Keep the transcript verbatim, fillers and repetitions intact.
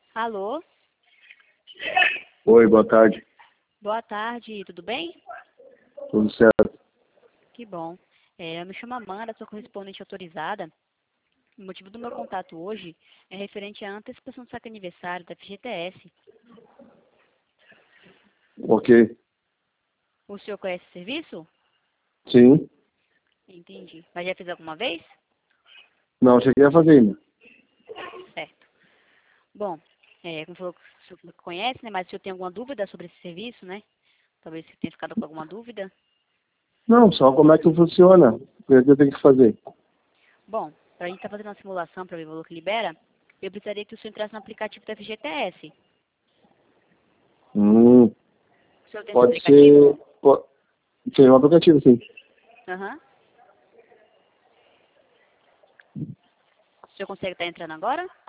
Alô? Oi, boa tarde. Boa tarde, tudo bem? Tudo certo? Que bom. É, eu me chamo Amanda, sou correspondente autorizada. O motivo do meu contato hoje é referente à antecipação do saque aniversário da F G T S. Ok. O senhor conhece o serviço? Sim. Entendi. Mas já fez alguma vez? Não, cheguei a fazer ainda. Certo. Bom, é, como falou que o senhor conhece, né? Mas o senhor tem alguma dúvida sobre esse serviço, né? Talvez você tenha ficado com alguma dúvida. Não, só como é que funciona. O que eu tenho que fazer? Bom, para a gente estar fazendo uma simulação para ver o valor que libera, eu precisaria que o senhor entrasse no aplicativo da F G T S. Hum, O senhor tem esse pode aplicativo? ser... po- Tem um aplicativo, sim. Aham. O senhor consegue estar entrando agora?